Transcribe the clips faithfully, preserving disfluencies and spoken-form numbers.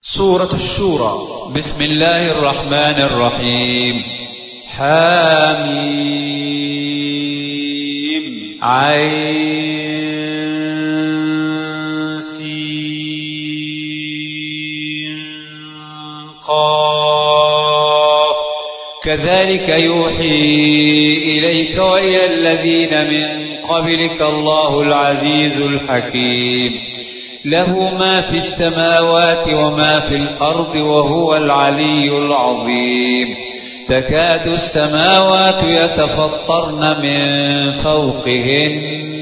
سورة الشورى. بسم الله الرحمن الرحيم. حاميم عين سين قاف كذلك يوحي إليك وإلى الذين من قبلك الله العزيز الحكيم له ما في السماوات وما في الأرض وهو العلي العظيم. تكاد السماوات يتفطرن من فوقهن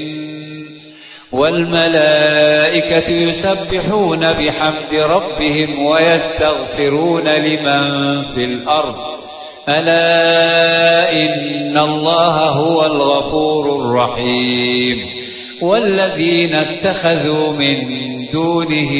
والملائكة يسبحون بحمد ربهم ويستغفرون لمن في الأرض ألا إن الله هو الغفور الرحيم. والذين اتخذوا من دونه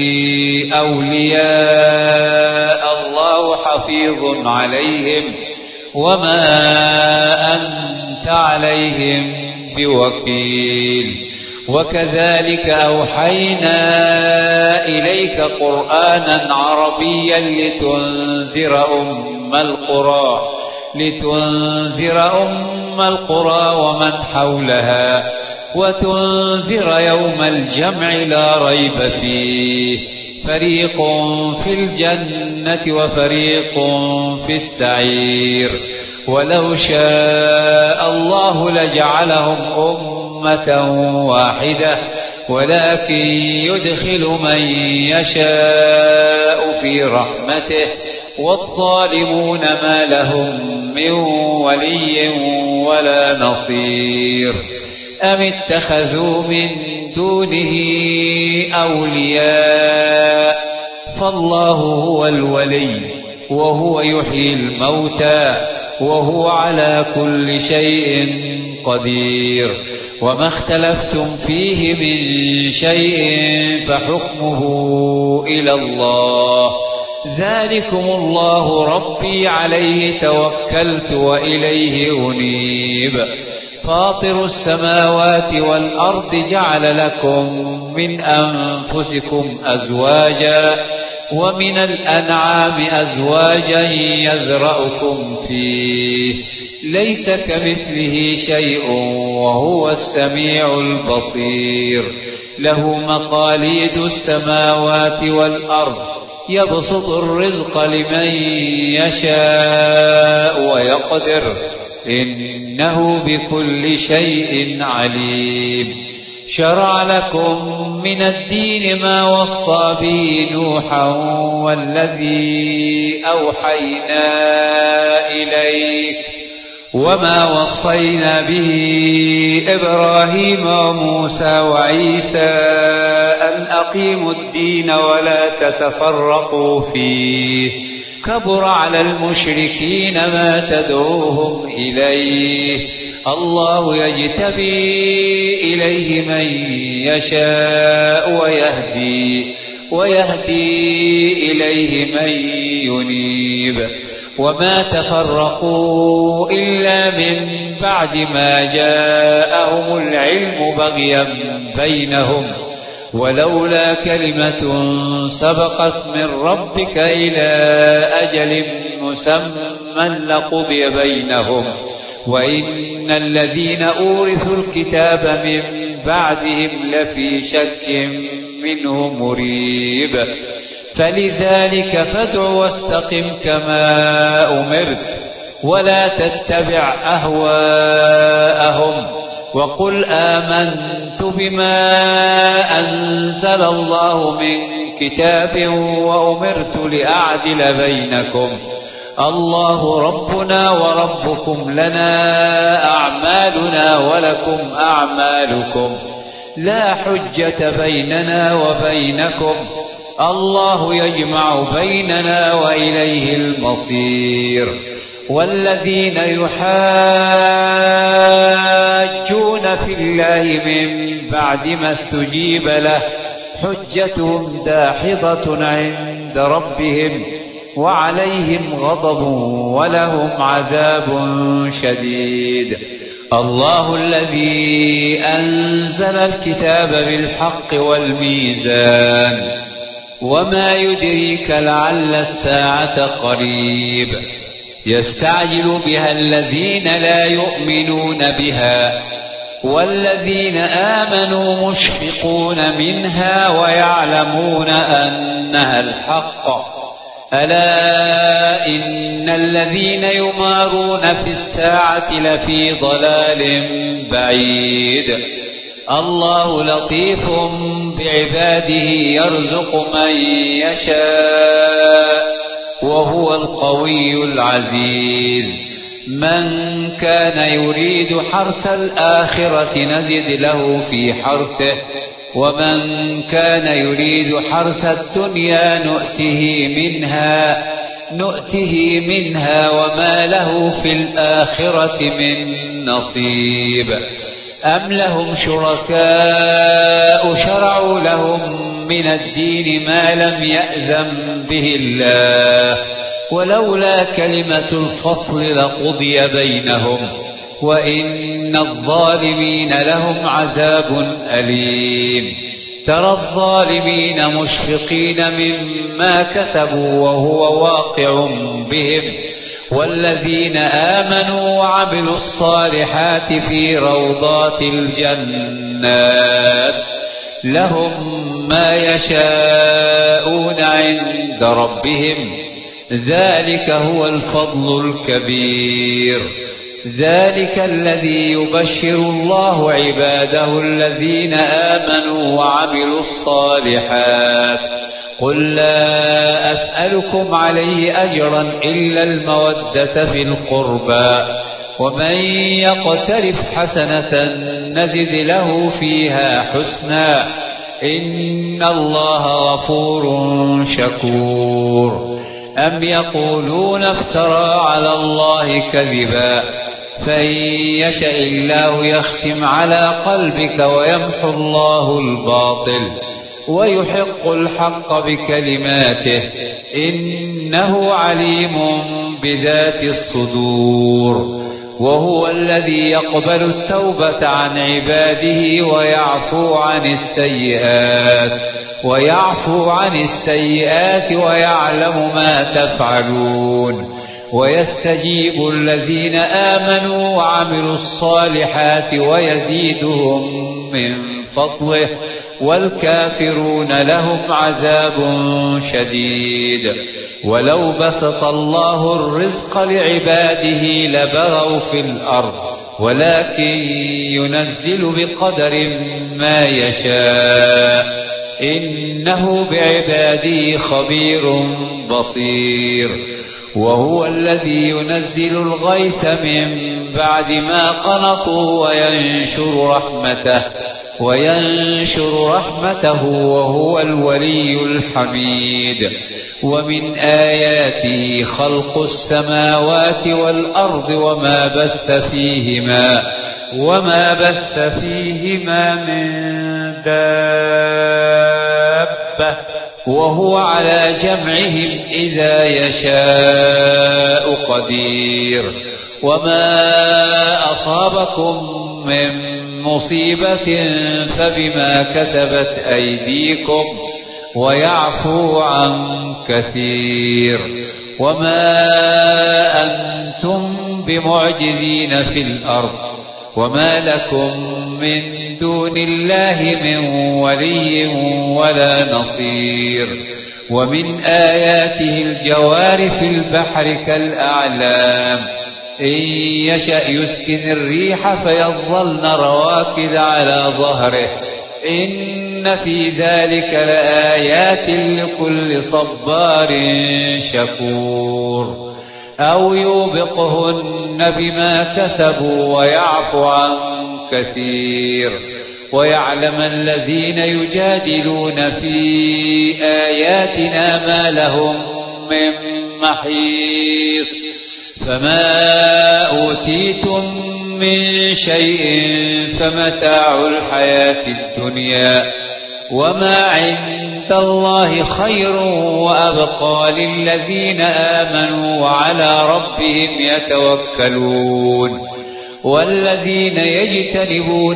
أولياء الله حفيظ عليهم وما أنت عليهم بوكيل. وكذلك أوحينا إليك قرآنا عربيا لتنذر أم القرى لتنذر أم القرى ومن حولها وتنذر يوم الجمع لا ريب فيه فريق في الجنة وفريق في السعير. ولو شاء الله لجعلهم أمة واحدة ولكن يدخل من يشاء في رحمته والظالمون ما لهم من ولي ولا نصير. أم اتخذوا من دونه أولياء فالله هو الولي وهو يحيي الموتى وهو على كل شيء قدير. وما اختلفتم فيه من شيء فحكمه إلى الله ذلكم الله ربي عليه توكلت وإليه أنيب. فاطر السماوات والأرض جعل لكم من أنفسكم أزواجا ومن الأنعام أزواجا يذرأكم فيه ليس كمثله شيء وهو السميع البصير. له مقاليد السماوات والأرض يبسط الرزق لمن يشاء ويقدر إنه بكل شيء عليم. شرع لكم من الدين ما وصى به نوحا والذي أوحينا إليك وما وصينا به إبراهيم وموسى وعيسى أن أقيموا الدين ولا تتفرقوا فيه كبر على المشركين ما تدعوهم إليه الله يجتبي إليه من يشاء ويهدي ويهدي إليه من ينيب. وما تفرقوا إلا من بعد ما جاءهم العلم بغيا بينهم ولولا كلمة سبقت من ربك إلى أجل مسمى لقضي بينهم وإن الذين أورثوا الكتاب من بعدهم لفي شك منه مريب. فلذلك فادع واستقم كما أمرت ولا تتبع أهواءهم وقل آمنت بما أنزل الله من كتاب وأمرت لأعدل بينكم الله ربنا وربكم لنا أعمالنا ولكم أعمالكم لا حجة بيننا وبينكم الله يجمع بيننا وإليه المصير. والذين يحاجون في الله من بعد ما استجيب له حجتهم داحضة عند ربهم وعليهم غضب ولهم عذاب شديد. الله الذي أنزل الكتاب بالحق والميزان وما يدريك لعل الساعة قريب يستعجل بها الذين لا يؤمنون بها والذين آمنوا مشفقون منها ويعلمون أنها الحق ألا إن الذين يمارون في الساعة لفي ضلال بعيد الله لطيف بعباده يرزق من يشاء وهو القوي العزيز من كان يريد حرث الآخرة نزد له في حرثه ومن كان يريد حرث الدنيا نؤته منها نؤته منها وما له في الآخرة من نصيب أم لهم شركاء شرعوا لهم من الدين ما لم يأذن به الله ولولا كلمة الفصل لقضي بينهم وإن الظالمين لهم عذاب أليم ترى الظالمين مشفقين مما كسبوا وهو واقع بهم والذين آمنوا وعملوا الصالحات في روضات الجنات لهم ما يشاءون عند ربهم ذلك هو الفضل الكبير ذلك الذي يبشر الله عباده الذين آمنوا وعملوا الصالحات قل لا أسألكم عليه أجرا إلا المودة في القربى ومن يقترف حسنة نزد له فيها حسنا إن الله غفور شكور أم يقولون افترى على الله كذبا فإن يشأ الله يختم على قلبك ويمحو الله الباطل ويحق الحق بكلماته إنه عليم بذات الصدور وهو الذي يقبل التوبة عن عباده ويعفو عن السيئات ويعفو عن السيئات ويعلم ما تفعلون ويستجيب الذين آمنوا وعملوا الصالحات ويزيدهم من فضله والكافرون لهم عذاب شديد ولو بسط الله الرزق لعباده لبغوا في الأرض ولكن ينزل بقدر ما يشاء إنه بعباده خبير بصير وهو الذي ينزل الغيث من بعد ما قنطوا وينشر رحمته وينشر رحمته وهو الولي الحميد ومن آياته خلق السماوات والأرض وما بث فيهما وما بث فيهما من دابة وهو على جمعهم إذا يشاء قدير وما أصابكم من مصيبة فبما كسبت أيديكم ويعفو عن كثير وما أنتم بمعجزين في الأرض وما لكم من دون الله من ولي ولا نصير ومن آياته الجوار في البحر كالأعلام إن يشأ يسكن الريح فيظلن رواكد على ظهره إن في ذلك لآيات لكل صبار شكور أو يوبقهن بما كسبوا ويعفو عن كثير ويعلم الذين يجادلون في آياتنا ما لهم من محيص فما أوتيتم من شيء فمتاع الحياة الدنيا وما عند الله خير وأبقى للذين آمنوا وعلى ربهم يتوكلون والذين يجتنبون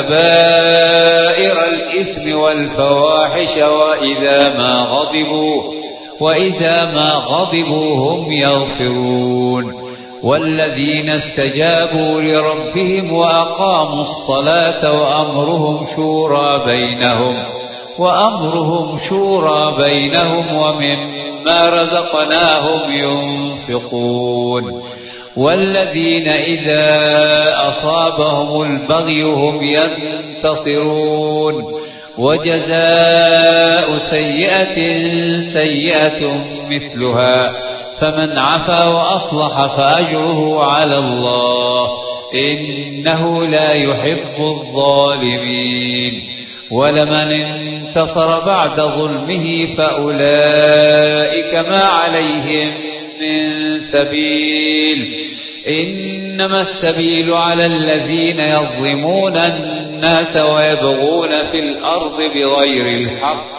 كبائر الإثم والفواحش وإذا ما غضبوا وإذا ما غضبوا هم يغفرون والذين استجابوا لربهم وأقاموا الصلاة وأمرهم شورى بينهم وأمرهم شورى بينهم ومما رزقناهم ينفقون والذين إذا أصابهم البغي هم ينتصرون وجزاء سيئة سيئة مثلها فمن عفا وأصلح فأجره على الله إنه لا يحب الظالمين ولمن انتصر بعد ظلمه فأولئك ما عليهم من سبيل إنما السبيل على الذين يظلمون الناس ويبغون في الأرض بغير الحق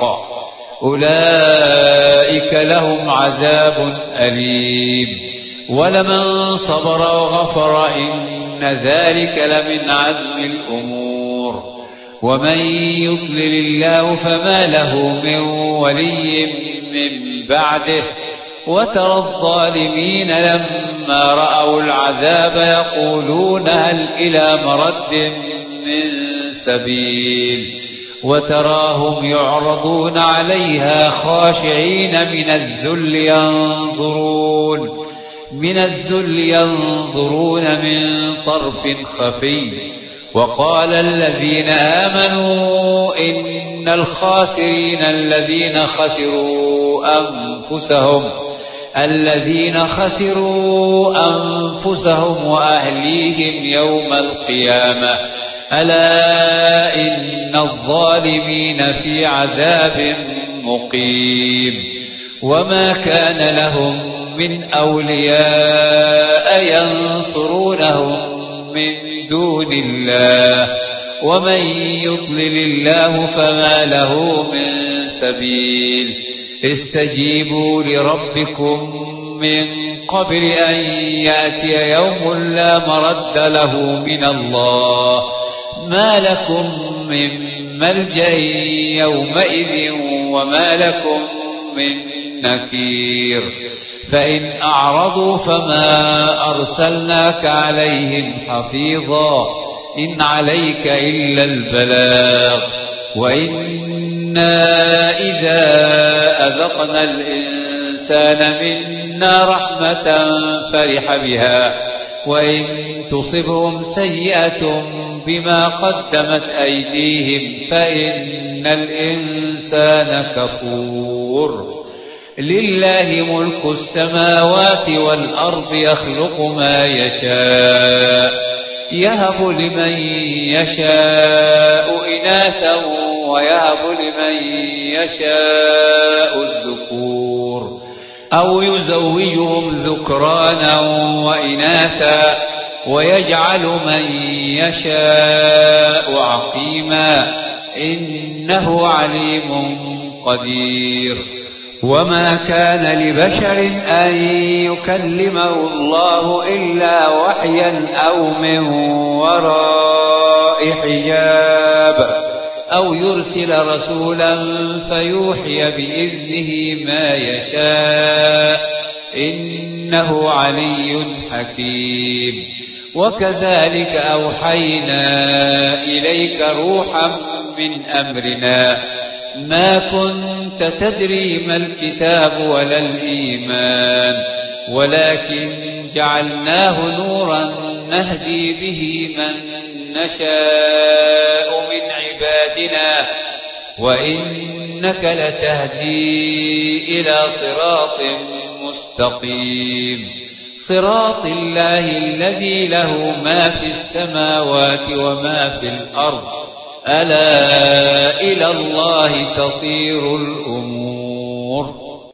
أولئك لهم عذاب أليم ولمن صبر وغفر إن ذلك لمن عزم الأمور ومن يضلل الله فما له من ولي من بعده وترى الظالمين لما رأوا العذاب يقولون هل إلى مرد من سبيل وتراهم يعرضون عليها خاشعين من الذل ينظرون من الذل ينظرون من طرف خفي وقال الذين آمنوا إن الخاسرين الذين خسروا أنفسهم الذين خسروا أنفسهم وأهليهم يوم القيامة ألا إن الظالمين في عذاب مقيم وما كان لهم من أولياء ينصرونهم من دون الله ومن يضلل الله فما له من سبيل استجيبوا لربكم من قبل أن يأتي يوم لا مرد له من الله ما لكم من ملجأ يومئذ وما لكم من نكير فإن أعرضوا فما أرسلناك عليهم حفيظا إن عليك إلا البلاغ وإنا إذا أذقنا الإنسان منا رحمة فرح بها وإن تصبهم سيئة بما قدمت أيديهم فإن الإنسان كفور لله ملك السماوات والأرض يخلق ما يشاء يهب لمن يشاء إناثا ويهب لمن يشاء الذكور أو يزوجهم ذكرانا وإناثا ويجعل من يشاء عقيما إنه عليم قدير وما كان لبشر أن يكلمه الله إلا وحيا أو من وراء حجاب أو يرسل رسولا فيوحي بإذنه ما يشاء إنه علي حكيم وكذلك أوحينا إليك روحا من أمرنا ما كنت تدري ما الكتاب ولا الإيمان ولكن جعلناه نورا نهدي به من نشاء من عبادنا وإنك لتهدي إلى صراط مستقيم صراط الله الذي له ما في السماوات وما في الأرض ألا إلى الله تصير الأمور